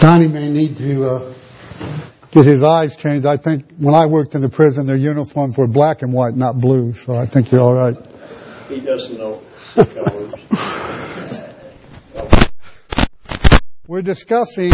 Johnny may need to get his eyes changed. I think when I worked in the prison, their uniforms were black and white, not blue. So I think you're all right. He doesn't know colors. We're discussing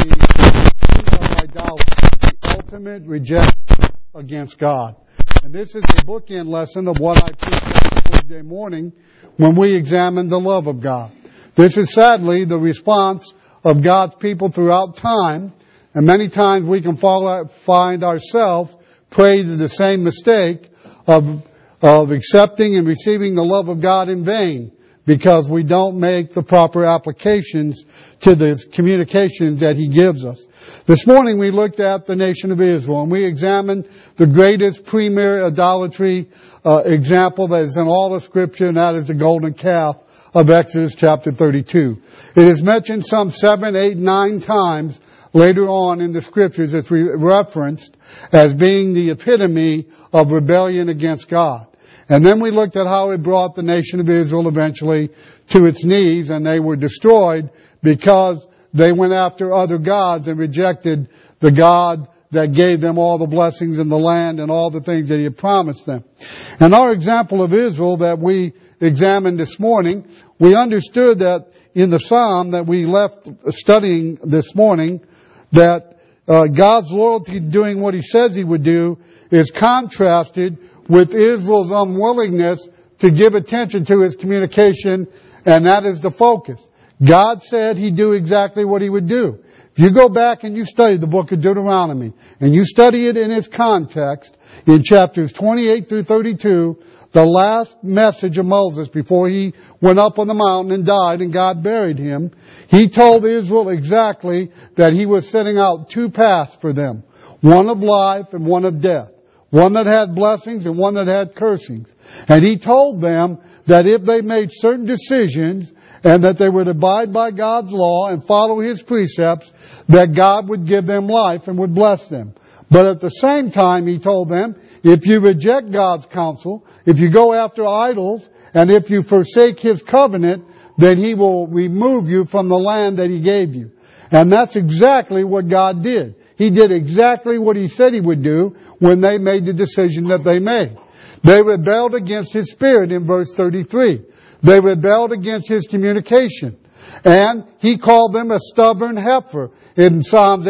the sin of idolatry, the ultimate rejection against God. And this is the bookend lesson of what I preached on Wednesday morning when we examined the love of God. This is sadly the response of God's people throughout time, and many times we can find ourselves prey to the same mistake of accepting and receiving the love of God in vain because we don't make the proper applications to the communications that He gives us. This morning we looked at the nation of Israel and we examined the greatest premier idolatry example that is in all of Scripture, and that is the golden calf of Exodus chapter 32. It is mentioned some 7, 8, 9 times later on in the Scriptures. It's referenced as being the epitome of rebellion against God. And then we looked at how it brought the nation of Israel eventually to its knees, and they were destroyed because they went after other gods and rejected the God that gave them all the blessings in the land and all the things that He had promised them. And our example of Israel that we examined this morning, we understood that in the Psalm that we left studying this morning, that God's loyalty to doing what He says He would do is contrasted with Israel's unwillingness to give attention to His communication, and that is the focus. God said He'd do exactly what He would do. If you go back and you study the book of Deuteronomy, and you study it in its context, in chapters 28 through 32, the last message of Moses before he went up on the mountain and died and God buried him, he told Israel exactly that He was setting out 2 paths for them. One of life and one of death. One that had blessings and one that had cursings. And He told them that if they made certain decisions and that they would abide by God's law and follow His precepts, that God would give them life and would bless them. But at the same time, He told them, if you reject God's counsel, if you go after idols, and if you forsake His covenant, then He will remove you from the land that He gave you. And that's exactly what God did. He did exactly what He said He would do when they made the decision that they made. They rebelled against His Spirit in verse 33. They rebelled against His communication. And He called them a stubborn heifer in Psalms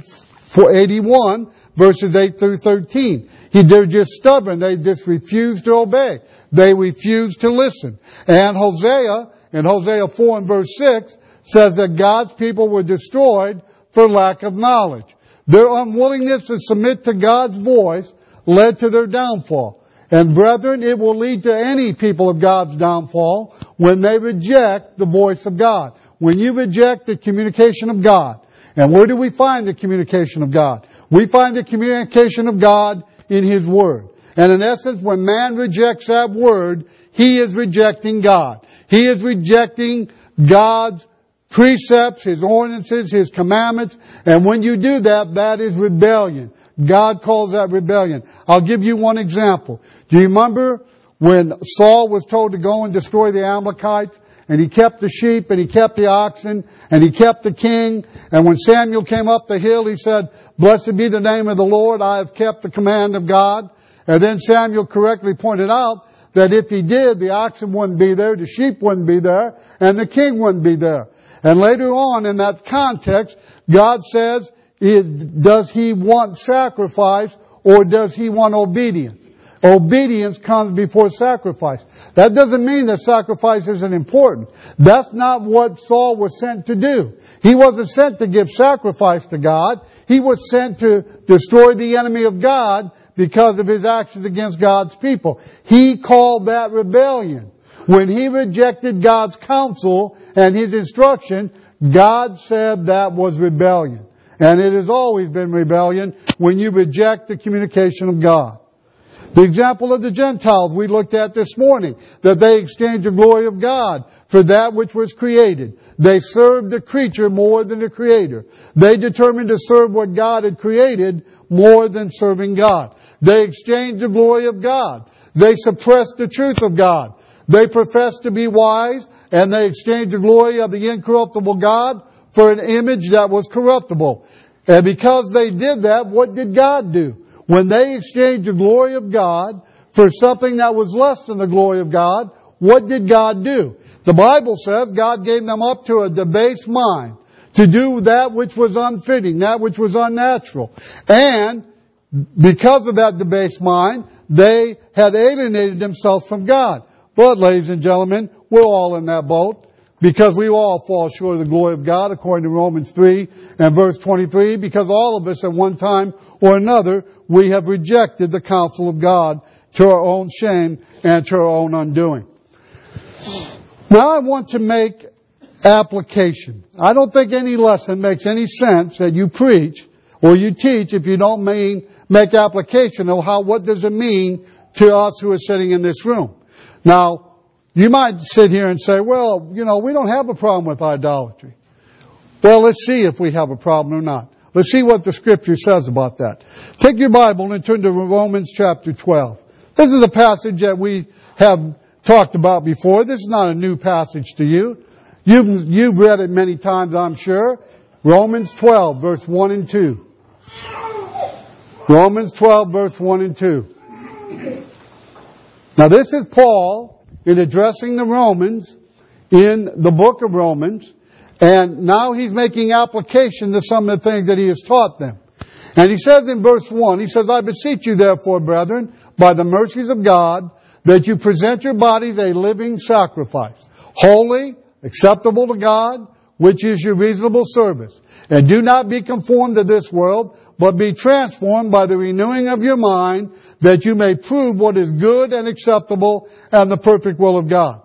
81, verses 8 through 13. They're just stubborn. They just refuse to obey. They refuse to listen. And Hosea, in Hosea 4 and verse 6, says that God's people were destroyed for lack of knowledge. Their unwillingness to submit to God's voice led to their downfall. And brethren, it will lead to any people of God's downfall when they reject the voice of God. When you reject the communication of God. And where do we find the communication of God? We find the communication of God in His Word. And in essence, when man rejects that Word, he is rejecting God. He is rejecting God's precepts, His ordinances, His commandments. And when you do that, that is rebellion. God calls that rebellion. I'll give you one example. Do you remember when Saul was told to go and destroy the Amalekites? And he kept the sheep, and he kept the oxen, and he kept the king. And when Samuel came up the hill, he said, "Blessed be the name of the Lord, I have kept the command of God." And then Samuel correctly pointed out that if he did, the oxen wouldn't be there, the sheep wouldn't be there, and the king wouldn't be there. And later on in that context, God says, does He want sacrifice or does He want obedience? Obedience comes before sacrifice. That doesn't mean that sacrifice isn't important. That's not what Saul was sent to do. He wasn't sent to give sacrifice to God. He was sent to destroy the enemy of God because of his actions against God's people. He called that rebellion. When he rejected God's counsel and His instruction, God said that was rebellion. And it has always been rebellion when you reject the communication of God. The example of the Gentiles we looked at this morning, that they exchanged the glory of God for that which was created. They served the creature more than the Creator. They determined to serve what God had created more than serving God. They exchanged the glory of God. They suppressed the truth of God. They professed to be wise, and they exchanged the glory of the incorruptible God for an image that was corruptible. And because they did that, what did God do? When they exchanged the glory of God for something that was less than the glory of God, what did God do? The Bible says God gave them up to a debased mind to do that which was unfitting, that which was unnatural. And because of that debased mind, they had alienated themselves from God. But, ladies and gentlemen, we're all in that boat because we all fall short of the glory of God, according to Romans 3 and verse 23, because all of us at one time or another, we have rejected the counsel of God to our own shame and to our own undoing. Now I want to make application. I don't think any lesson makes any sense that you preach or you teach if you don't make application of what does it mean to us who are sitting in this room. Now, you might sit here and say, well, we don't have a problem with idolatry. Well, let's see if we have a problem or not. Let's see what the Scripture says about that. Take your Bible and turn to Romans chapter 12. This is a passage that we have talked about before. This is not a new passage to you. You've read it many times, I'm sure. Romans 12, verse 1 and 2. Romans 12, verse 1 and 2. Now this is Paul in addressing the Romans in the book of Romans. And now he's making application to some of the things that he has taught them. And he says in verse 1, he says, I beseech you therefore, brethren, by the mercies of God, that you present your bodies a living sacrifice, holy, acceptable to God, which is your reasonable service. And do not be conformed to this world, but be transformed by the renewing of your mind, that you may prove what is good and acceptable and the perfect will of God.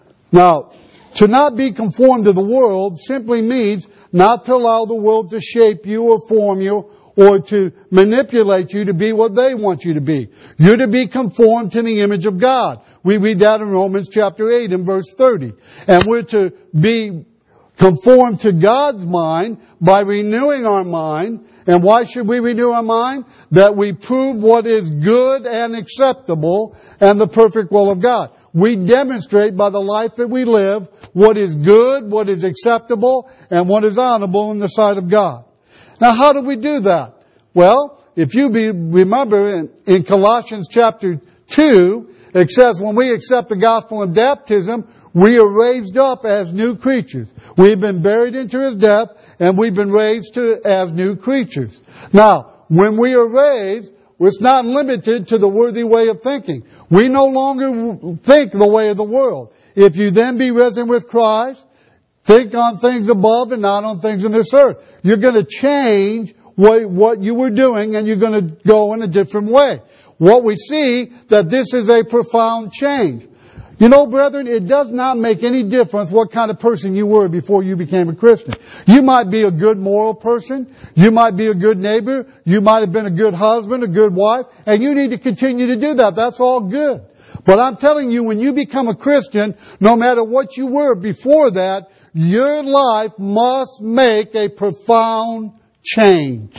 Now, to not be conformed to the world simply means not to allow the world to shape you or form you or to manipulate you to be what they want you to be. You're to be conformed to the image of God. We read that in Romans chapter 8 and verse 30. And we're to be conformed to God's mind by renewing our mind. And why should we renew our mind? That we prove what is good and acceptable and the perfect will of God. We demonstrate by the life that we live what is good, what is acceptable, and what is honorable in the sight of God. Now, how do we do that? Well, if you remember in Colossians chapter 2, it says when we accept the gospel in baptism, we are raised up as new creatures. We've been buried into His death, and we've been raised as new creatures. Now, when we are raised, it's not limited to the worthy way of thinking. We no longer think the way of the world. If you then be risen with Christ, think on things above and not on things in this earth. You're going to change what you were doing, and you're going to go in a different way. What we see, that this is a profound change. You know, brethren, it does not make any difference what kind of person you were before you became a Christian. You might be a good moral person. You might be a good neighbor. You might have been a good husband, a good wife. And you need to continue to do that. That's all good. But I'm telling you, when you become a Christian, no matter what you were before that, your life must make a profound change.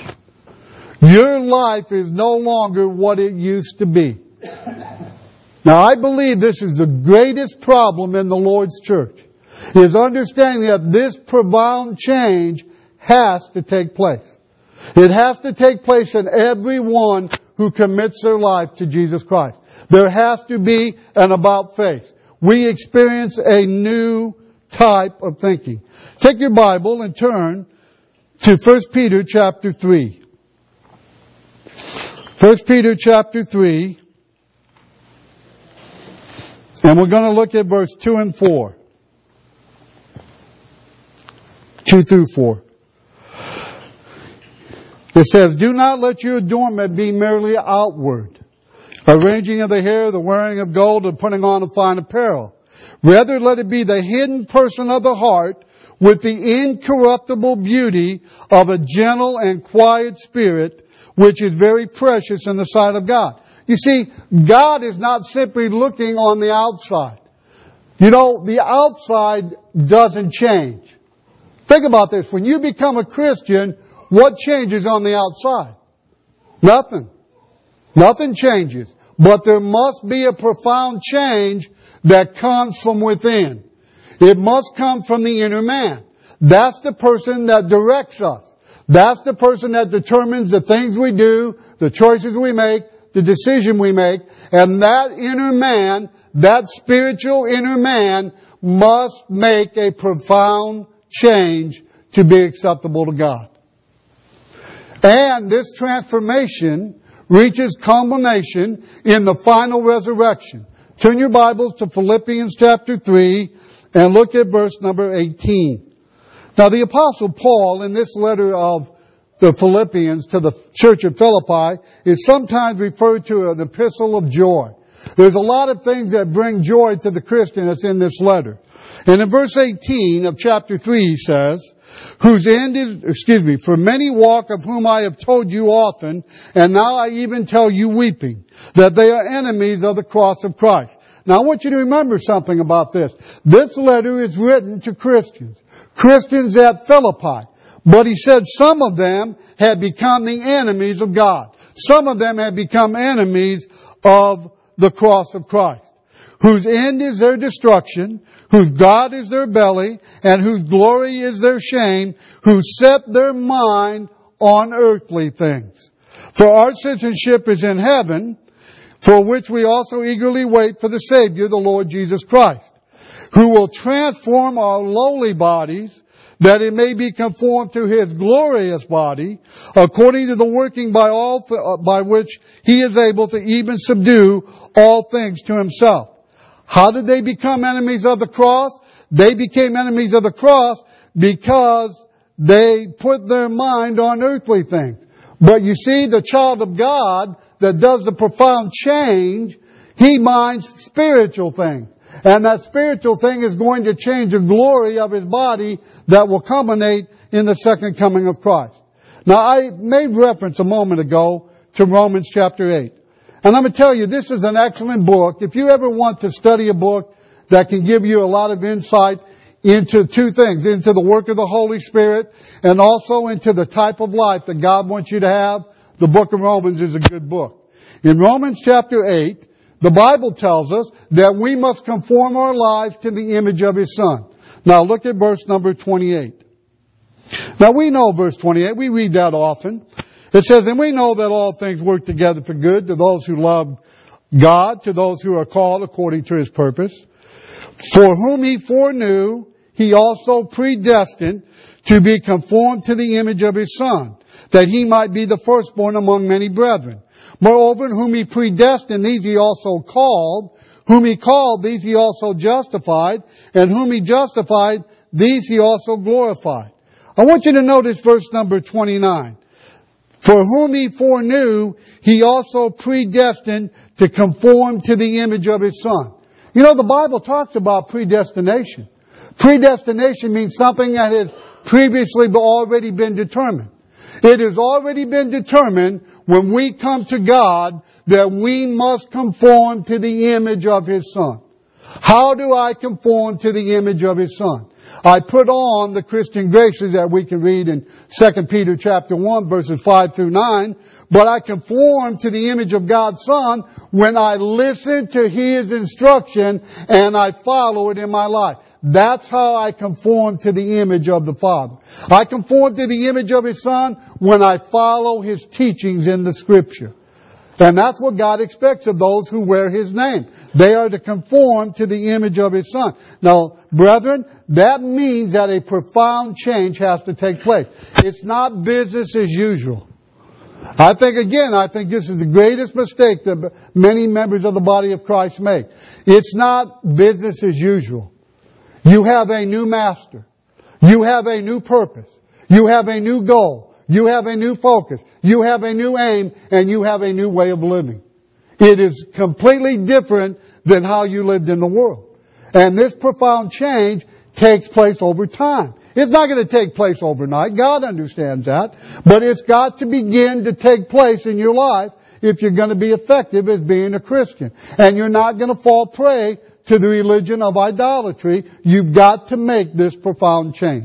Your life is no longer what it used to be. Now, I believe this is the greatest problem in the Lord's church, is understanding that this profound change has to take place. It has to take place in everyone who commits their life to Jesus Christ. There has to be an about face. We experience a new type of thinking. Take your Bible and turn to 1 Peter chapter 3. 1 Peter chapter 3. And we're going to look at verse 2 and 4. 2 through 4. It says, do not let your adornment be merely outward, arranging of the hair, the wearing of gold, and putting on of fine apparel. Rather, let it be the hidden person of the heart with the incorruptible beauty of a gentle and quiet spirit, which is very precious in the sight of God. You see, God is not simply looking on the outside. You know, the outside doesn't change. Think about this. When you become a Christian, what changes on the outside? Nothing. Nothing changes. But there must be a profound change that comes from within. It must come from the inner man. That's the person that directs us. That's the person that determines the things we do, the choices we make, the decision we make. And that inner man, that spiritual inner man, must make a profound change to be acceptable to God. And this transformation reaches culmination in the final resurrection. Turn your Bibles to Philippians chapter 3 and look at verse number 18. Now the Apostle Paul, in this letter of the Philippians to the church of Philippi, is sometimes referred to as an epistle of joy. There's a lot of things that bring joy to the Christian that's in this letter. And in verse 18 of chapter 3 he says, whose end is, for many walk of whom I have told you often, and now I even tell you weeping, that they are enemies of the cross of Christ. Now I want you to remember something about this. This letter is written to Christians at Philippi. But he said some of them had become the enemies of God. Some of them had become enemies of the cross of Christ, whose end is their destruction, whose God is their belly, and whose glory is their shame, who set their mind on earthly things. For our citizenship is in heaven, for which we also eagerly wait for the Savior, the Lord Jesus Christ, who will transform our lowly bodies, that it may be conformed to His glorious body, according to the working by which He is able to even subdue all things to Himself. How did they become enemies of the cross? They became enemies of the cross because they put their mind on earthly things. But you see, the child of God that does the profound change, he minds spiritual things. And that spiritual thing is going to change the glory of his body that will culminate in the second coming of Christ. Now, I made reference a moment ago to Romans chapter 8. And I'm going to tell you, this is an excellent book. If you ever want to study a book that can give you a lot of insight into two things, into the work of the Holy Spirit and also into the type of life that God wants you to have, the book of Romans is a good book. In Romans chapter 8, the Bible tells us that we must conform our lives to the image of His Son. Now look at verse number 28. Now we know verse 28. We read that often. It says, and we know that all things work together for good to those who love God, to those who are called according to His purpose. For whom He foreknew, He also predestined to be conformed to the image of His Son, that He might be the firstborn among many brethren. Moreover, whom He predestined, these He also called. Whom He called, these He also justified. And whom He justified, these He also glorified. I want you to notice verse number 29. For whom He foreknew, He also predestined to conform to the image of His Son. You know, the Bible talks about predestination. Predestination means something that has previously already been determined. It has already been determined when we come to God that we must conform to the image of His Son. How do I conform to the image of His Son? I put on the Christian graces that we can read in 2 Peter chapter 1 verses 5 through 9. But I conform to the image of God's Son when I listen to His instruction and I follow it in my life. That's how I conform to the image of the Father. I conform to the image of His Son when I follow His teachings in the Scripture. And that's what God expects of those who wear His name. They are to conform to the image of His Son. Now, brethren, that means that a profound change has to take place. It's not business as usual. I think this is the greatest mistake that many members of the body of Christ make. It's not business as usual. You have a new master. You have a new purpose. You have a new goal. You have a new focus. You have a new aim, and you have a new way of living. It is completely different than how you lived in the world. And this profound change takes place over time. It's not going to take place overnight. God understands that. But it's got to begin to take place in your life if you're going to be effective as being a Christian. And you're not going to fall prey to the religion of idolatry. You've got to make this profound change.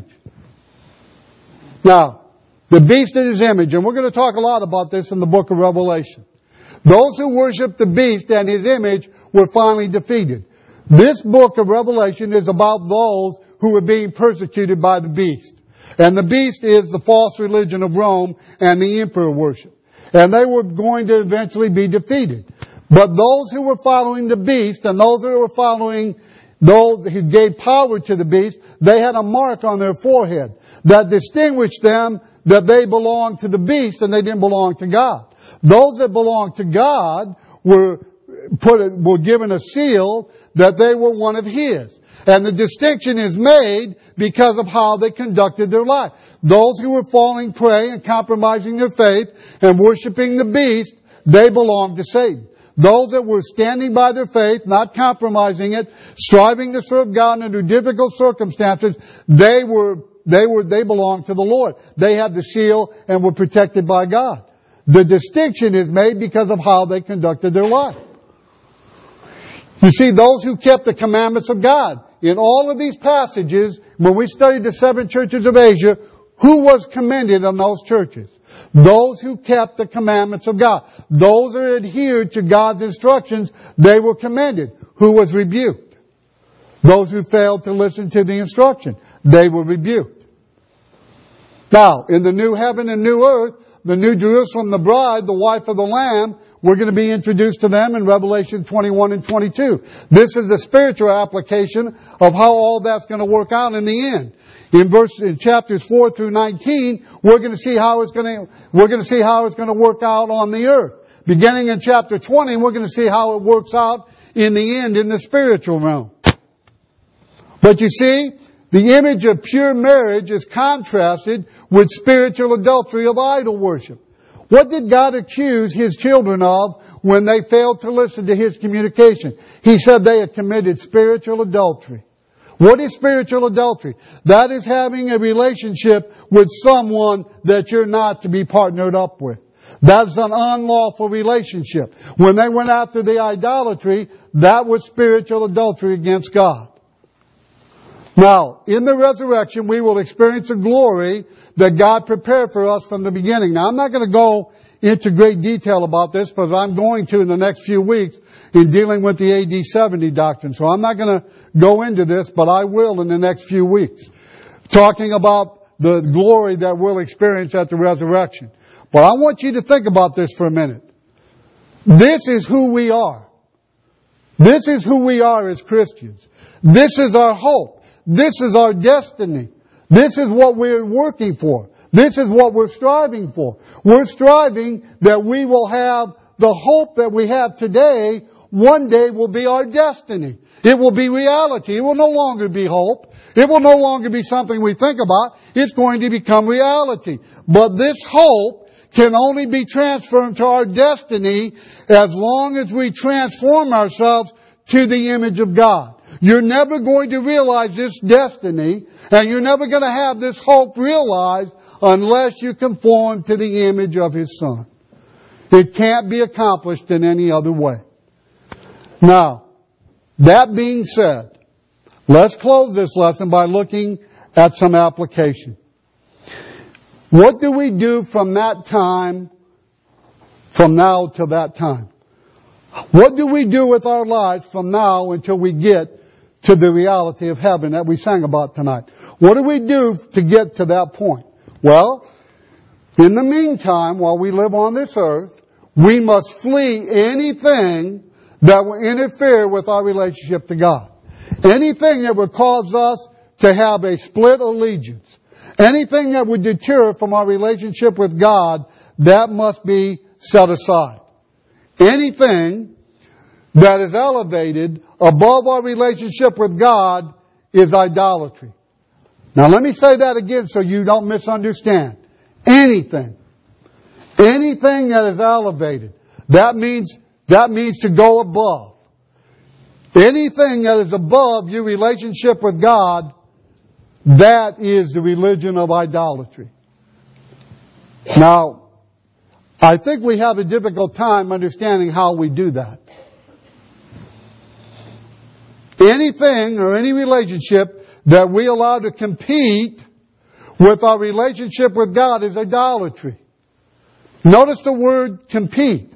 Now, the beast in His image, and we're going to talk a lot about this in the book of Revelation. Those who worship the beast and his image were finally defeated. This book of Revelation is about those who were being persecuted by the beast. And the beast is the false religion of Rome and the emperor worship. And they were going to eventually be defeated. But those who were following the beast and those who were following those who gave power to the beast, they had a mark on their forehead that distinguished them that they belonged to the beast and they didn't belong to God. Those that belonged to God were given a seal that they were one of His. And the distinction is made because of how they conducted their life. Those who were falling prey and compromising their faith and worshiping the beast, they belonged to Satan. Those that were standing by their faith, not compromising it, striving to serve God under difficult circumstances, they belonged to the Lord. They had the seal and were protected by God. The distinction is made because of how they conducted their life. You see, those who kept the commandments of God. In all of these passages, when we studied the 7 churches of Asia, who was commended in those churches? Those who kept the commandments of God. Those that adhered to God's instructions, they were commended. Who was rebuked? Those who failed to listen to the instruction, they were rebuked. Now, in the new heaven and new earth, the new Jerusalem, the bride, the wife of the Lamb, we're going to be introduced to them in Revelation 21 and 22. This is the spiritual application of how all that's going to work out in the end. In chapters 4 through 19, we're going to see how it's going to work out on the earth. Beginning in chapter 20, we're going to see how it works out in the end in the spiritual realm. But you see, the image of pure marriage is contrasted with spiritual adultery of idol worship. What did God accuse His children of when they failed to listen to His communication? He said they had committed spiritual adultery. What is spiritual adultery? That is having a relationship with someone that you're not to be partnered up with. That's an unlawful relationship. When they went after the idolatry, that was spiritual adultery against God. Now, in the resurrection, we will experience a glory that God prepared for us from the beginning. Now, I'm not going to go into great detail about this, but I'm going to in the next few weeks in dealing with the AD 70 doctrine. So I'm not going to go into this, but I will in the next few weeks, talking about the glory that we'll experience at the resurrection. But I want you to think about this for a minute. This is who we are. This is who we are as Christians. This is our hope. This is our destiny. This is what we're working for. This is what we're striving for. We're striving that we will have the hope that we have today, one day will be our destiny. It will be reality. It will no longer be hope. It will no longer be something we think about. It's going to become reality. But this hope can only be transferred to our destiny as long as we transform ourselves to the image of God. You're never going to realize this destiny, and you're never going to have this hope realized unless you conform to the image of His Son. It can't be accomplished in any other way. Now, that being said, let's close this lesson by looking at some application. What do we do from that time, from now till that time? What do we do with our lives from now until we get to the reality of heaven that we sang about tonight? What do we do to get to that point? Well, in the meantime, while we live on this earth, we must flee anything that will interfere with our relationship to God. Anything that would cause us to have a split allegiance. Anything that would deter from our relationship with God, that must be set aside. Anything that is elevated above our relationship with God is idolatry. Now let me say that again so you don't misunderstand. Anything that is elevated, that means to go above. Anything that is above your relationship with God, that is the religion of idolatry. Now, I think we have a difficult time understanding how we do that. Anything or any relationship that we allow to compete with our relationship with God is idolatry. Notice the word compete.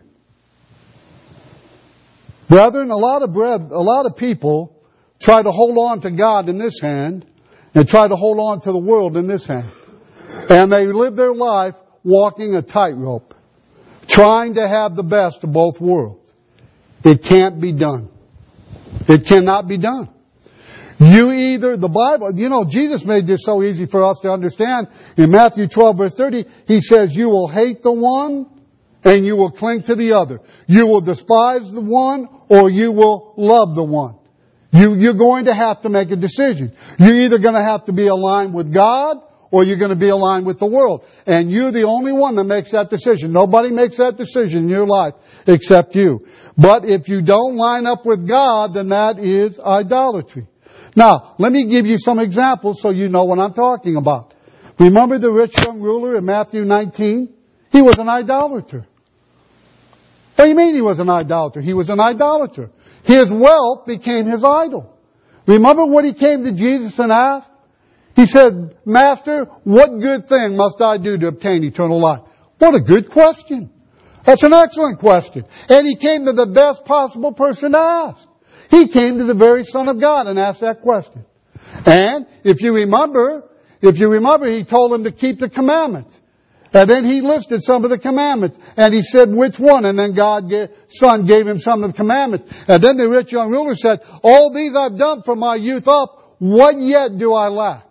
Brethren, a lot of people try to hold on to God in this hand and try to hold on to the world in this hand. And they live their life walking a tightrope, trying to have the best of both worlds. It can't be done. It cannot be done. The Bible, Jesus made this so easy for us to understand. In Matthew 12 verse 30, He says, you will hate the one and you will cling to the other. You will despise the one or you will love the one. You're going to have to make a decision. You're either going to have to be aligned with God or you're going to be aligned with the world. And you're the only one that makes that decision. Nobody makes that decision in your life except you. But if you don't line up with God, then that is idolatry. Now, let me give you some examples so you know what I'm talking about. Remember the rich young ruler in Matthew 19? He was an idolater. What do you mean he was an idolater? He was an idolater. His wealth became his idol. Remember what he came to Jesus and asked? He said, Master, what good thing must I do to obtain eternal life? What a good question. That's an excellent question. And he came to the best possible person to ask. He came to the very Son of God and asked that question. And if you remember, he told him to keep the commandments. And then he listed some of the commandments. And he said which one. And then Son gave him some of the commandments. And then the rich young ruler said, all these I've done from my youth up. What yet do I lack?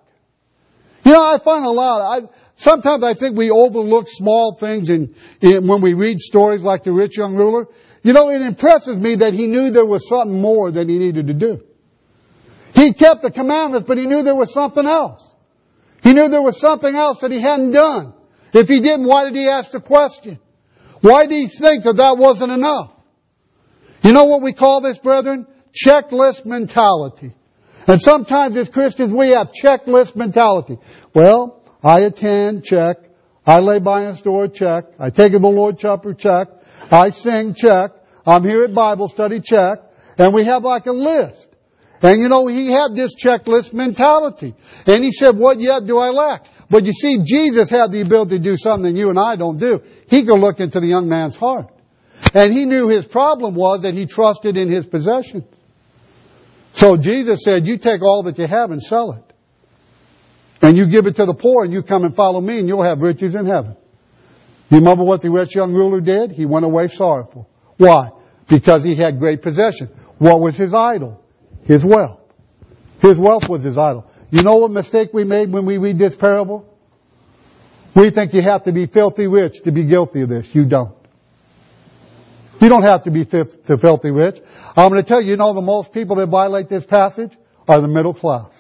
I find sometimes I think we overlook small things when we read stories like the rich young ruler. It impresses me that he knew there was something more that he needed to do. He kept the commandments, but he knew there was something else. He knew there was something else that he hadn't done. If he didn't, why did he ask the question? Why did he think that wasn't enough? You know what we call this, brethren? Checklist mentality. And sometimes as Christians we have checklist mentality. Well, I attend, check. I lay by in a store, check. I take to the Lord's Supper, check. I sing, check. I'm here at Bible study, check. And we have like a list. And he had this checklist mentality. And he said, what yet do I lack? But you see, Jesus had the ability to do something you and I don't do. He could look into the young man's heart. And he knew his problem was that he trusted in his possessions. So Jesus said, you take all that you have and sell it. And you give it to the poor and you come and follow me and you'll have riches in heaven. You remember what the rich young ruler did? He went away sorrowful. Why? Because he had great possession. What was his idol? His wealth. His wealth was his idol. You know what mistake we made when we read this parable? We think you have to be filthy rich to be guilty of this. You don't. You don't have to be filthy rich. I'm going to tell you, the most people that violate this passage are the middle class.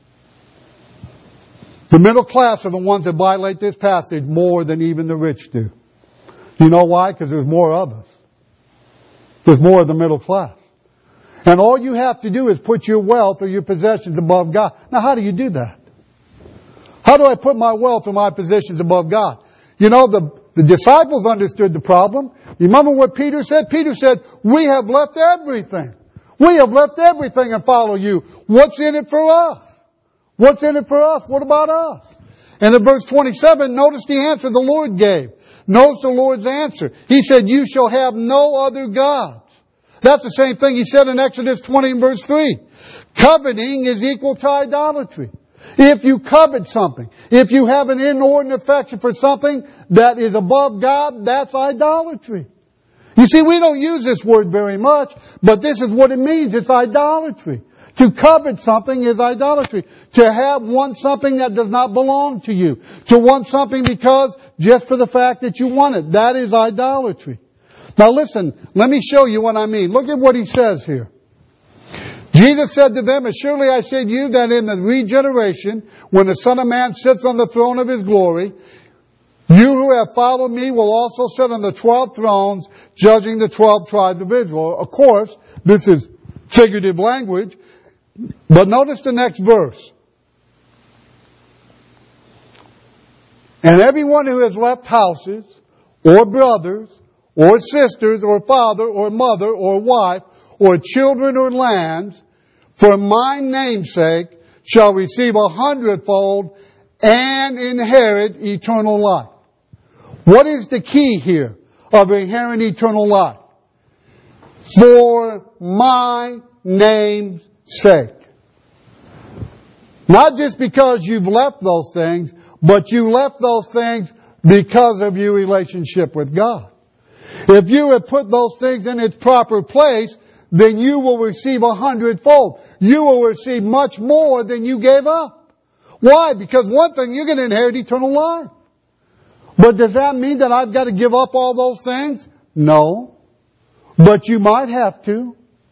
The middle class are the ones that violate this passage more than even the rich do. You know why? Because there's more of us. There's more of the middle class. And all you have to do is put your wealth or your possessions above God. Now, how do you do that? How do I put my wealth or my possessions above God? The disciples understood the problem. You remember what Peter said? Peter said, we have left everything. We have left everything and follow you. What's in it for us? What's in it for us? What about us? And in verse 27, notice the answer the Lord gave. Notice the Lord's answer. He said, you shall have no other gods. That's the same thing He said in Exodus 20 and verse 3. Coveting is equal to idolatry. If you covet something, if you have an inordinate affection for something that is above God, that's idolatry. You see, we don't use this word very much, but this is what it means. It's idolatry. To covet something is idolatry. To want something that does not belong to you. To want something just for the fact that you want it. That is idolatry. Now listen, let me show you what I mean. Look at what He says here. Jesus said to them, as surely I say to you that in the regeneration, when the Son of Man sits on the throne of His glory, you who have followed me will also sit on the 12 thrones, judging the 12 tribes of Israel. Of course, this is figurative language, but notice the next verse. And everyone who has left houses, or brothers, or sisters, or father, or mother, or wife, or children, or lands, for my name's sake, shall receive 100-fold and inherit eternal life. What is the key here of inheriting eternal life? For my name's sake. Not just because you've left those things, but you left those things because of your relationship with God. If you have put those things in its proper place, then you will receive 100-fold. You will receive much more than you gave up. Why? Because one thing, you're going to inherit eternal life. But does that mean that I've got to give up all those things? No. But you might have to.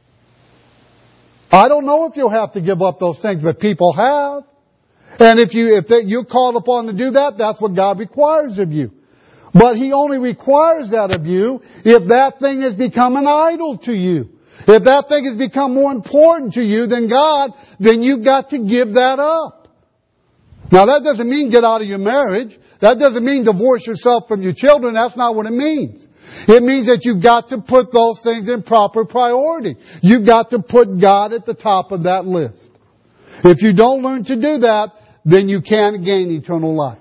I don't know if you'll have to give up those things, but people have. And if you're called upon to do that, that's what God requires of you. But He only requires that of you if that thing has become an idol to you. If that thing has become more important to you than God, then you've got to give that up. Now that doesn't mean get out of your marriage. That doesn't mean divorce yourself from your children. That's not what it means. It means that you've got to put those things in proper priority. You've got to put God at the top of that list. If you don't learn to do that, then you can't gain eternal life.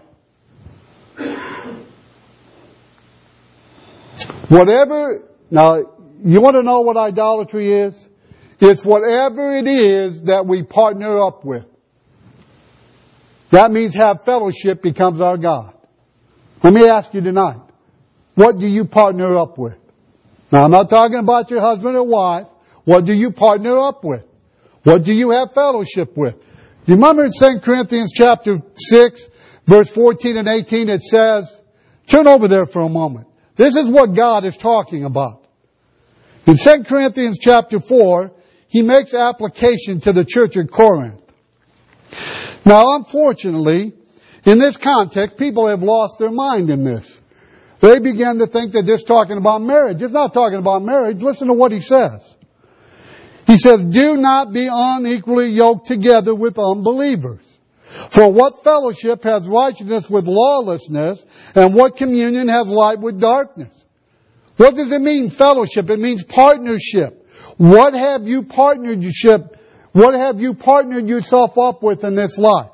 Now, you want to know what idolatry is? It's whatever it is that we partner up with. That means have fellowship becomes our God. Let me ask you tonight, what do you partner up with? Now, I'm not talking about your husband or wife. What do you partner up with? What do you have fellowship with? You remember in 2 Corinthians chapter 6, verse 14 and 18, it says, turn over there for a moment. This is what God is talking about. In 2 Corinthians chapter 4, He makes application to the church at Corinth. Now, unfortunately, in this context, people have lost their mind in this. They began to think that this is talking about marriage. It's not talking about marriage. Listen to what he says. He says, do not be unequally yoked together with unbelievers. For what fellowship has righteousness with lawlessness, and what communion has light with darkness? What does it mean, fellowship? It means partnership. What have you partnered yourself up with in this life?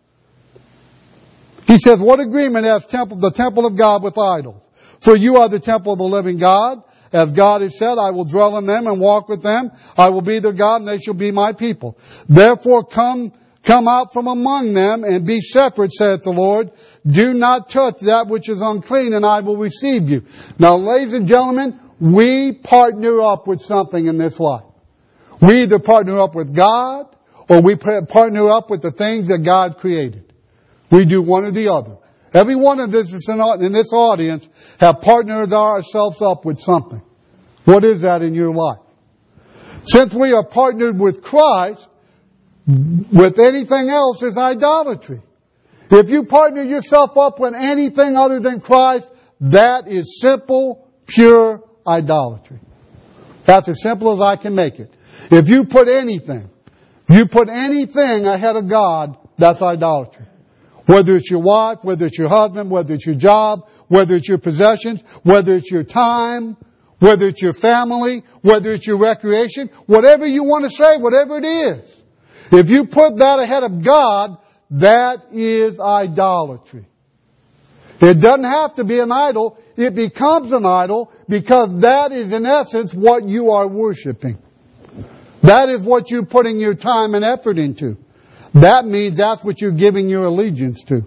He says, what agreement has the temple of God with idols? For you are the temple of the living God. As God has said, I will dwell in them and walk with them. I will be their God and they shall be my people. Therefore come out from among them and be separate, saith the Lord. Do not touch that which is unclean, and I will receive you. Now, ladies and gentlemen, we partner up with something in this life. We either partner up with God, or we partner up with the things that God created. We do one or the other. Every one of us in this audience have partnered ourselves up with something. What is that in your life? Since we are partnered with Christ, with anything else is idolatry. If you partner yourself up with anything other than Christ, that is simple, pure idolatry. That's as simple as I can make it. If you put anything ahead of God, that's idolatry. Whether it's your wife, whether it's your husband, whether it's your job, whether it's your possessions, whether it's your time, whether it's your family, whether it's your recreation, whatever you want to say, whatever it is. If you put that ahead of God, that is idolatry. It doesn't have to be an idol. It becomes an idol because that is in essence what you are worshiping. That is what you're putting your time and effort into. That means that's what you're giving your allegiance to.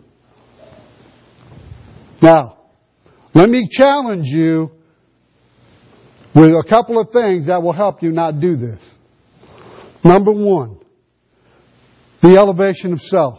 Now, let me challenge you with a couple of things that will help you not do this. Number one, the elevation of self.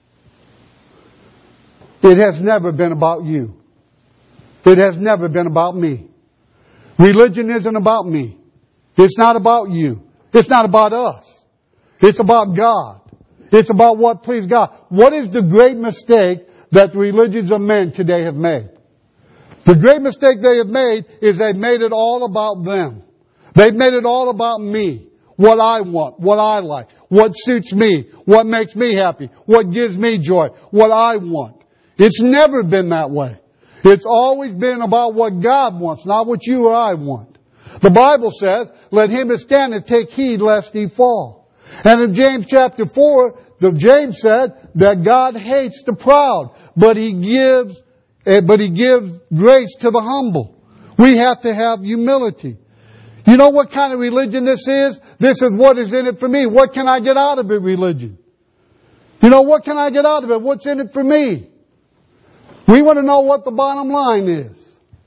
It has never been about you. It has never been about me. Religion isn't about me. It's not about you. It's not about us. It's about God. It's about what pleased God. What is the great mistake that the religions of men today have made? The great mistake they have made is they've made it all about them. They've made it all about me. What I want, what I like, what suits me, what makes me happy, what gives me joy, what I want. It's never been that way. It's always been about what God wants, not what you or I want. The Bible says, let him that standeth take heed lest he fall. And in James chapter 4, James said that God hates the proud, but He gives grace to the humble. We have to have humility. You know what kind of religion this is? This is what is in it for me. What can I get out of it, religion? You know, what can I get out of it? What's in it for me? We want to know what the bottom line is.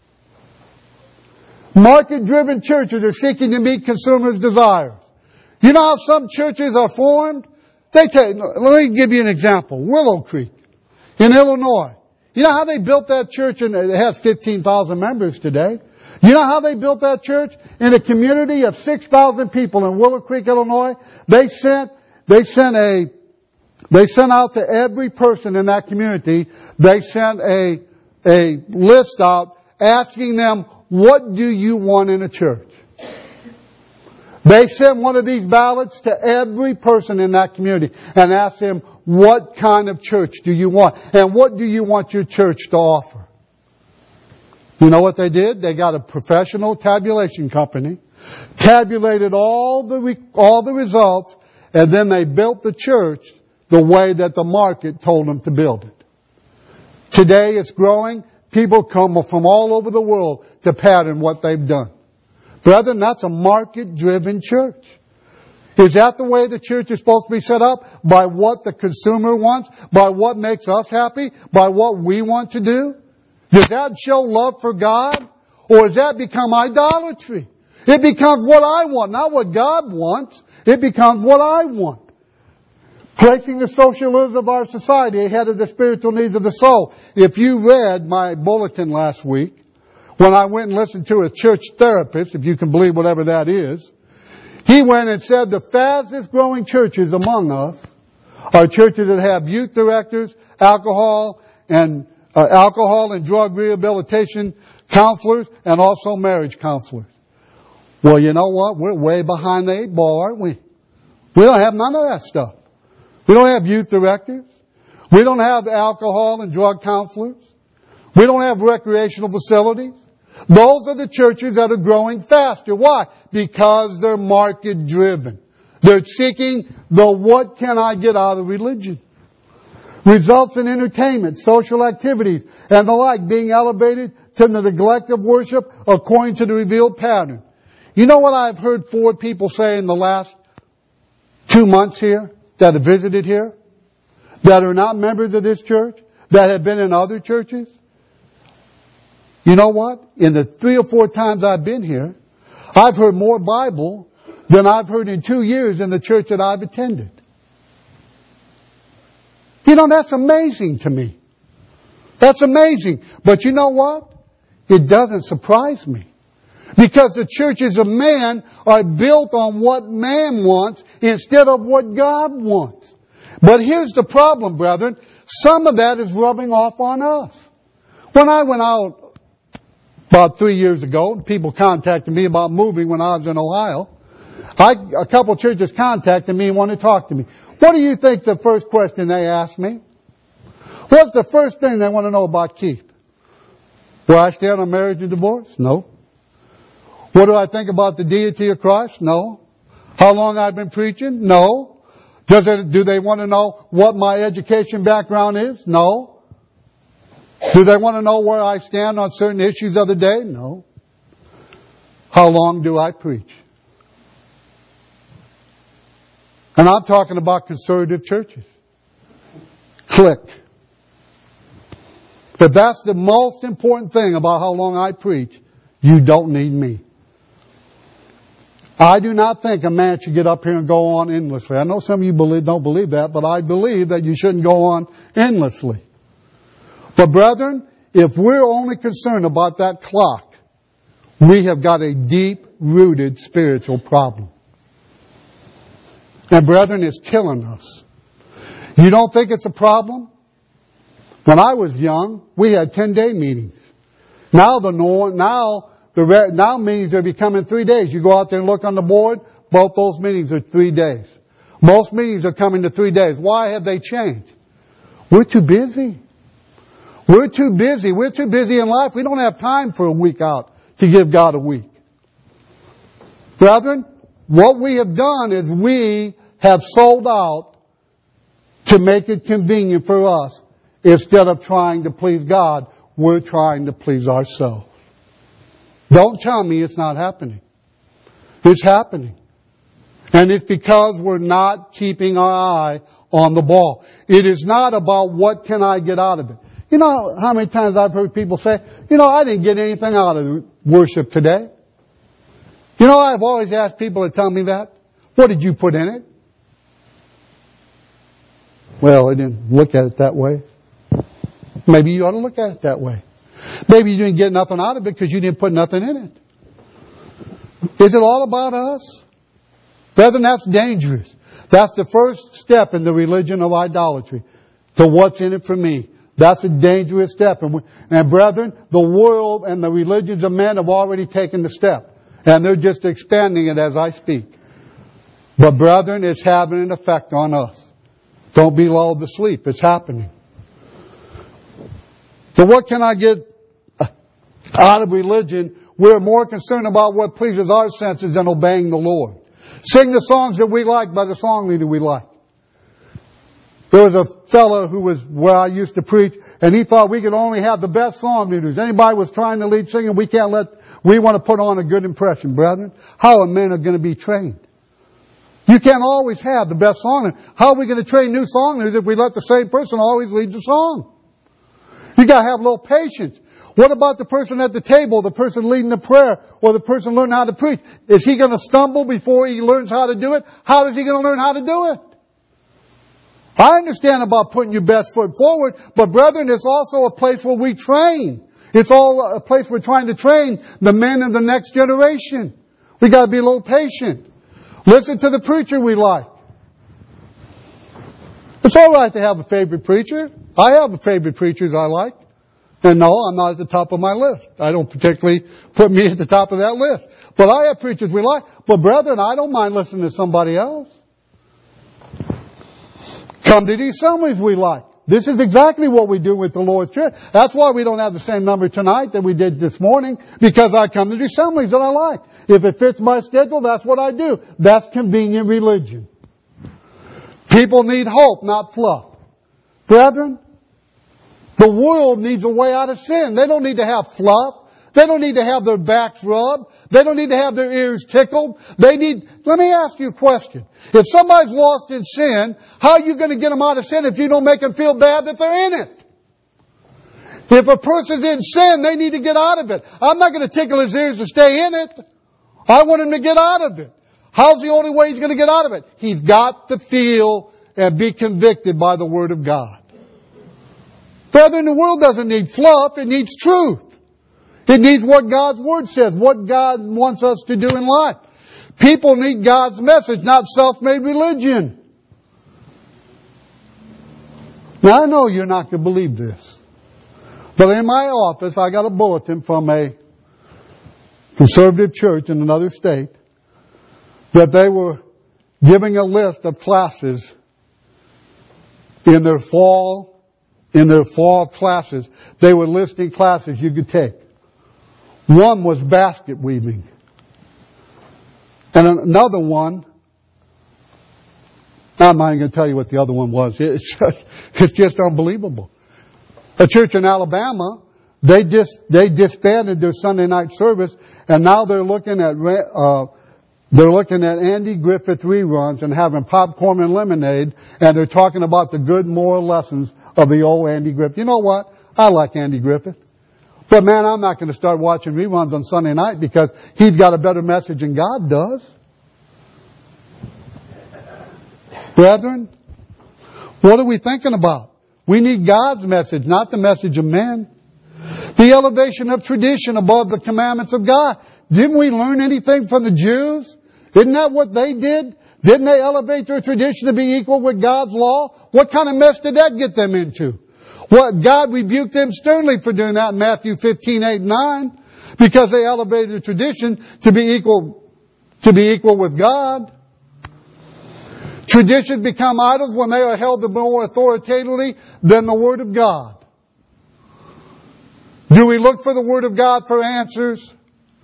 Market-driven churches are seeking to meet consumers' desires. You know how some churches are formed? Let me give you an example. Willow Creek in Illinois. You know how they built that church? And it has 15,000 members today. You know how they built that church? In a community of 6,000 people in Willow Creek, Illinois. They sent out to every person in that community, they sent a list out asking them, what do you want in a church? They sent one of these ballots to every person in that community and asked them, what kind of church do you want? And what do you want your church to offer? You know what they did? They got a professional tabulation company, tabulated all the results, and then they built the church the way that the market told them to build it. Today it's growing. People come from all over the world to pattern what they've done. Brethren, that's a market-driven church. Is that the way the church is supposed to be set up? By what the consumer wants? By what makes us happy? By what we want to do? Does that show love for God? Or does that become idolatry? It becomes what I want, not what God wants. It becomes what I want. Placing the socialism of our society ahead of the spiritual needs of the soul. If you read my bulletin last week, when I went and listened to a church therapist, if you can believe whatever that is, he went and said the fastest growing churches among us are churches that have youth directors, alcohol and drug rehabilitation counselors, and also marriage counselors. Well, you know what? We're way behind the 8 ball, aren't we? We don't have none of that stuff. We don't have youth directors. We don't have alcohol and drug counselors. We don't have recreational facilities. Those are the churches that are growing faster. Why? Because they're market driven. They're seeking the what can I get out of religion. Results in entertainment, social activities, and the like being elevated to the neglect of worship according to the revealed pattern. You know what I've heard 4 people say in the last 2 months here that have visited here? That are not members of this church? That have been in other churches? You know what? In the 3 or 4 times I've been here, I've heard more Bible than I've heard in 2 years in the church that I've attended. You know, that's amazing to me. That's amazing. But you know what? It doesn't surprise me. Because the churches of man are built on what man wants instead of what God wants. But here's the problem, brethren. Some of that is rubbing off on us. When I went out about 3 years ago, people contacted me about moving when I was in Ohio. A couple churches contacted me and wanted to talk to me. What do you think the first question they asked me? What's the first thing they want to know about Keith? Where I stand on marriage and divorce? No. What do I think about the deity of Christ? No. How long I've been preaching? No. Do they want to know what my education background is? No. Do they want to know where I stand on certain issues of the day? No. How long do I preach? And I'm talking about conservative churches. Click. But that's the most important thing about how long I preach. You don't need me. I do not think a man should get up here and go on endlessly. I know some of you don't believe that, but I believe that you shouldn't go on endlessly. But brethren, if we're only concerned about that clock, we have got a deep-rooted spiritual problem. And brethren, it's killing us. You don't think it's a problem? When I was young, we had 10-day meetings. Now meetings are becoming 3 days. You go out there and look on the board, both those meetings are 3 days. Most meetings are coming to 3 days. Why have they changed? We're too busy. We're too busy. We're too busy in life. We don't have time for a week out to give God a week. Brethren, what we have done is we have sold out to make it convenient for us. Instead of trying to please God, we're trying to please ourselves. Don't tell me it's not happening. It's happening. And it's because we're not keeping our eye on the ball. It is not about what can I get out of it. You know how many times I've heard people say, I didn't get anything out of worship today. I've always asked people to tell me that. What did you put in it? Well, I didn't look at it that way. Maybe you ought to look at it that way. Maybe you didn't get nothing out of it because you didn't put nothing in it. Is it all about us? Brethren, that's dangerous. That's the first step in the religion of idolatry. To what's in it for me. That's a dangerous step. And brethren, the world and the religions of men have already taken the step. And they're just expanding it as I speak. But brethren, it's having an effect on us. Don't be lulled to sleep. It's happening. So what can I get out of religion? We're more concerned about what pleases our senses than obeying the Lord. Sing the songs that we like by the song leader we like. There was a fellow who was where I used to preach, and he thought we could only have the best song leaders. Anybody was trying to lead singing, we want to put on a good impression, brethren. How are men going to be trained? You can't always have the best song leader. How are we going to train new song leaders if we let the same person always lead the song? You got to have a little patience. What about the person at the table, the person leading the prayer, or the person learning how to preach? Is he going to stumble before he learns how to do it? How is he going to learn how to do it? I understand about putting your best foot forward, but brethren, it's also a place where we train. It's all a place we're trying to train the men of the next generation. We got to be a little patient. Listen to the preacher we like. It's all right to have a favorite preacher. I have favorite preachers I like. And no, I'm not at the top of my list. I don't particularly put me at the top of that list. But I have preachers we like. But brethren, I don't mind listening to somebody else. Come to these assemblies we like. This is exactly what we do with the Lord's Church. That's why we don't have the same number tonight that we did this morning, because I come to the assemblies that I like. If it fits my schedule, that's what I do. That's convenient religion. People need hope, not fluff. Brethren, the world needs a way out of sin. They don't need to have fluff. They don't need to have their backs rubbed. They don't need to have their ears tickled. Let me ask you a question. If somebody's lost in sin, how are you going to get them out of sin if you don't make them feel bad that they're in it? If a person's in sin, they need to get out of it. I'm not going to tickle his ears to stay in it. I want him to get out of it. How's the only way he's going to get out of it? He's got to feel and be convicted by the Word of God. Brethren, the world doesn't need fluff. It needs truth. It needs what God's Word says, what God wants us to do in life. People need God's message, not self-made religion. Now, I know you're not going to believe this, but in my office, I got a bulletin from a conservative church in another state that they were giving a list of classes in their fall classes. They were listing classes you could take. One was basket weaving. And another one, I'm not going to tell you what the other one was. It's just unbelievable. A church in Alabama, they disbanded their Sunday night service, and now they're looking at Andy Griffith reruns and having popcorn and lemonade, and they're talking about the good moral lessons of the old Andy Griffith. You know what? I like Andy Griffith. But man, I'm not going to start watching reruns on Sunday night because he's got a better message than God does. Brethren, what are we thinking about? We need God's message, not the message of men. The elevation of tradition above the commandments of God. Didn't we learn anything from the Jews? Isn't that what they did? Didn't they elevate their tradition to be equal with God's law? What kind of mess did that get them into? What, God rebuked them sternly for doing that in Matthew 15:8-9, because they elevated the tradition to be equal with God. Traditions become idols when they are held more authoritatively than the Word of God. Do we look for the Word of God for answers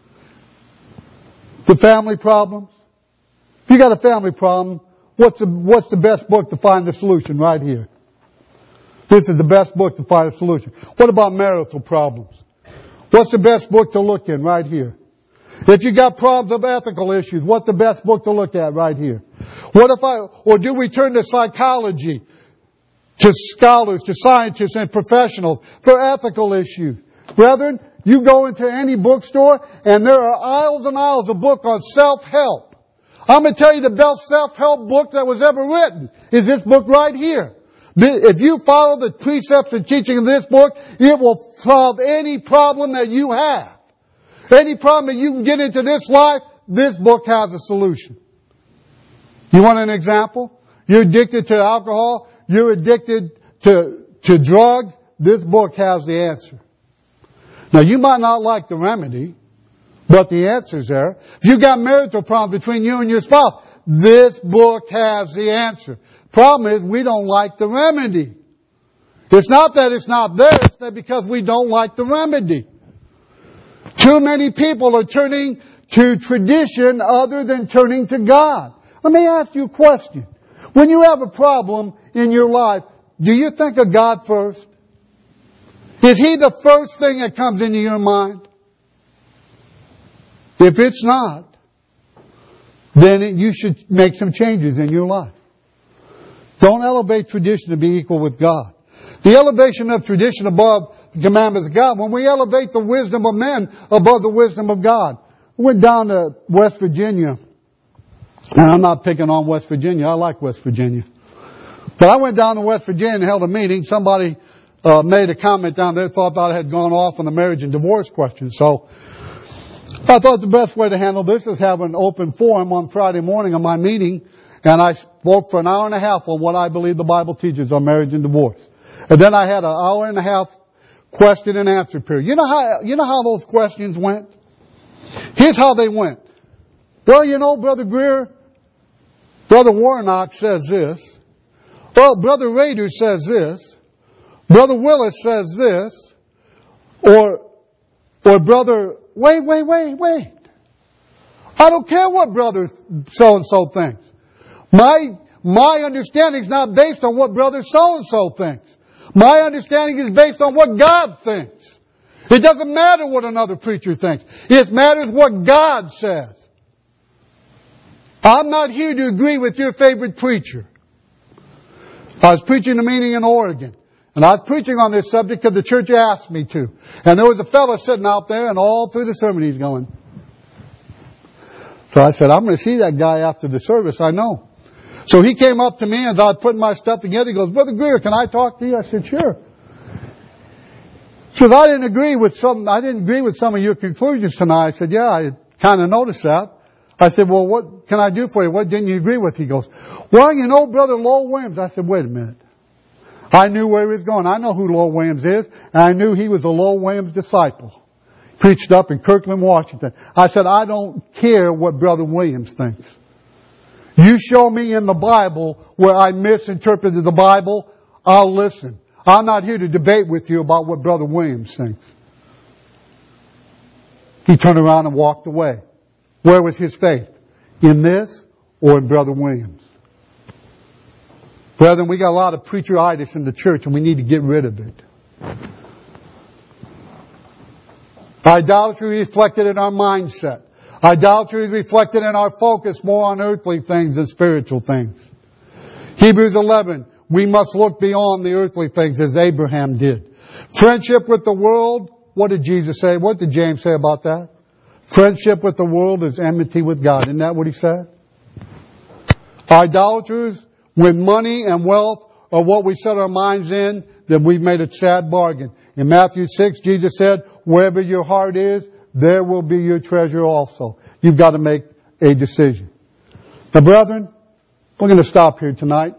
to family problems? If you got a family problem, what's the best book to find the solution? Right here. This is the best book to find a solution. What about marital problems? What's the best book to look in? Right here. If you got problems of ethical issues, what's the best book to look at right here? Or do we turn to psychology, to scholars, to scientists and professionals for ethical issues? Brethren, you go into any bookstore and there are aisles and aisles of books on self-help. I'm going to tell you the best self-help book that was ever written is this book right here. If you follow the precepts and teaching of this book, it will solve any problem that you have. Any problem that you can get into this life, this book has a solution. You want an example? You're addicted to alcohol. You're addicted to drugs. This book has the answer. Now, you might not like the remedy, but the answer's there. If you got marital problems between you and your spouse, this book has the answer. Problem is, we don't like the remedy. It's not that it's not there, it's that because we don't like the remedy. Too many people are turning to tradition other than turning to God. Let me ask you a question. When you have a problem in your life, do you think of God first? Is He the first thing that comes into your mind? If it's not, then you should make some changes in your life. Don't elevate tradition to be equal with God. The elevation of tradition above the commandments of God, when we elevate the wisdom of men above the wisdom of God. I went down to West Virginia, and I'm not picking on West Virginia. I like West Virginia. But I went down to West Virginia and held a meeting. Somebody made a comment down there, thought that I had gone off on the marriage and divorce question. So I thought the best way to handle this is have an open forum on Friday morning of my meeting, and I spoke for an hour and a half on what I believe the Bible teaches on marriage and divorce. And then I had an hour and a half question and answer period. You know how those questions went? Here's how they went. Well, you know, Brother Greer, Brother Warnock says this. Well, Brother Rader says this. Brother Willis says this. Or Brother, wait. I don't care what Brother so-and-so thinks. My understanding is not based on what Brother so-and-so thinks. My understanding is based on what God thinks. It doesn't matter what another preacher thinks. It matters what God says. I'm not here to agree with your favorite preacher. I was preaching a meeting in Oregon. And I was preaching on this subject because the church asked me to. And there was a fellow sitting out there, and all through the sermon he's going. So I said, I'm going to see that guy after the service, I know. So he came up to me as I was putting my stuff together. He goes, Brother Greer, can I talk to you? I said, sure. He says, I didn't agree with some of your conclusions tonight. I said, yeah, I kind of noticed that. I said, well, what can I do for you? What didn't you agree with? He goes, well, you know, Brother Lowell Williams. I said, wait a minute. I knew where he was going. I know who Lowell Williams is, and I knew he was a Lowell Williams disciple. Preached up in Kirkland, Washington. I said, I don't care what Brother Williams thinks. You show me in the Bible where I misinterpreted the Bible, I'll listen. I'm not here to debate with you about what Brother Williams thinks. He turned around and walked away. Where was his faith? In this or in Brother Williams? Brethren, we got a lot of preacheritis in the church and we need to get rid of it. Idolatry reflected in our mindset. Idolatry is reflected in our focus more on earthly things than spiritual things. Hebrews 11, we must look beyond the earthly things as Abraham did. Friendship with the world, what did Jesus say? What did James say about that? Friendship with the world is enmity with God. Isn't that what he said? Idolaters with money and wealth are what we set our minds in, then we've made a sad bargain. In Matthew 6, Jesus said, wherever your heart is, there will be your treasure also. You've got to make a decision. Now, brethren, we're going to stop here tonight.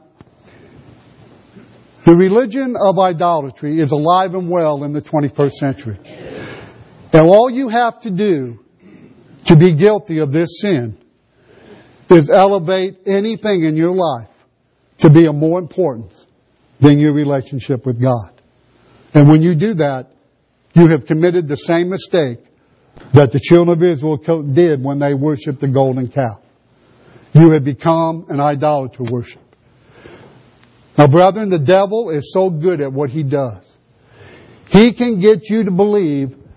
The religion of idolatry is alive and well in the 21st century. And all you have to do to be guilty of this sin is elevate anything in your life to be of more importance than your relationship with God. And when you do that, you have committed the same mistake that the children of Israel did when they worshipped the golden calf. You have become an idolater worship. Now, brethren, the devil is so good at what he does. He can get you to believe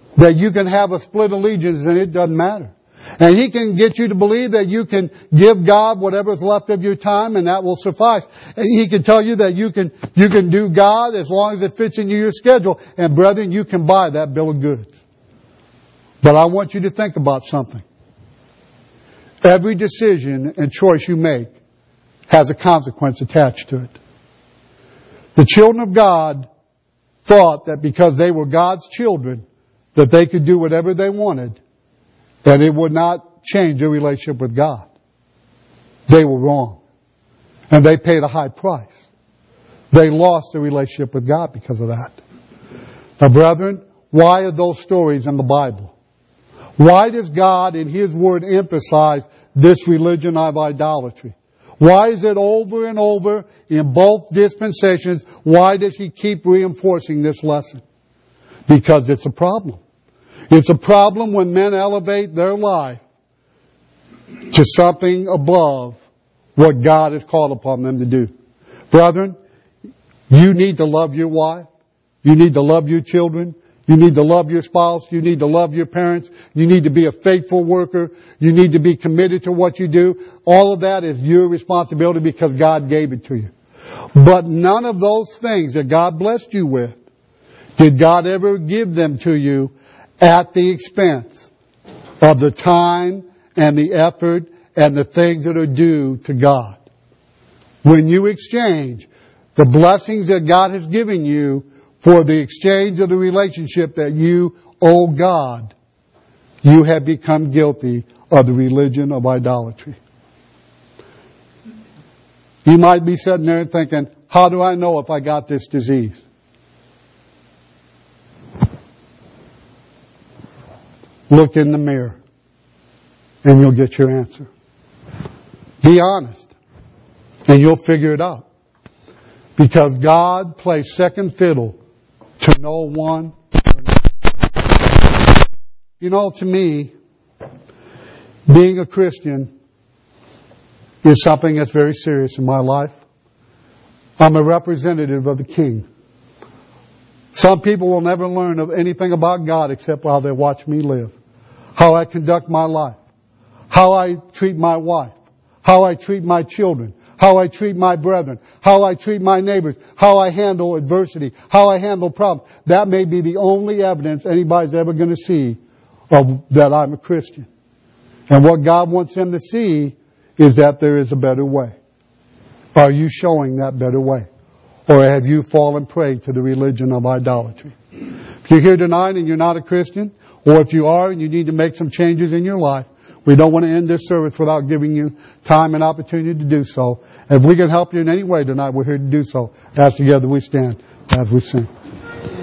that you can have a split allegiance and it doesn't matter. And He can get you to believe that you can give God whatever is left of your time and that will suffice. And He can tell you that you can do God as long as it fits into your schedule. And brethren, you can buy that bill of goods. But I want you to think about something. Every decision and choice you make has a consequence attached to it. The children of God thought that because they were God's children, that they could do whatever they wanted, and it would not change their relationship with God. They were wrong. And they paid a high price. They lost their relationship with God because of that. Now, brethren, why are those stories in the Bible? Why does God in His Word emphasize this religion of idolatry? Why is it over and over in both dispensations? Why does He keep reinforcing this lesson? Because it's a problem. It's a problem when men elevate their life to something above what God has called upon them to do. Brethren, you need to love your wife. You need to love your children. You need to love your spouse. You need to love your parents. You need to be a faithful worker. You need to be committed to what you do. All of that is your responsibility because God gave it to you. But none of those things that God blessed you with, did God ever give them to you at the expense of the time and the effort and the things that are due to God. When you exchange the blessings that God has given you for the exchange of the relationship that you owe God, you have become guilty of the religion of idolatry. You might be sitting there thinking, how do I know if I got this disease? Look in the mirror and you'll get your answer. Be honest and you'll figure it out. Because God plays second fiddle to no one. You know, to me, being a Christian is something that's very serious in my life. I'm a representative of the King. Some people will never learn of anything about God except while they watch me live. How I conduct my life. How I treat my wife. How I treat my children. How I treat my brethren. How I treat my neighbors. How I handle adversity. How I handle problems. That may be the only evidence anybody's ever going to see of that I'm a Christian. And what God wants them to see is that there is a better way. Are you showing that better way? Or have you fallen prey to the religion of idolatry? If you're here tonight and you're not a Christian, or if you are and you need to make some changes in your life, we don't want to end this service without giving you time and opportunity to do so. If we can help you in any way tonight, we're here to do so. As together we stand, as we sing.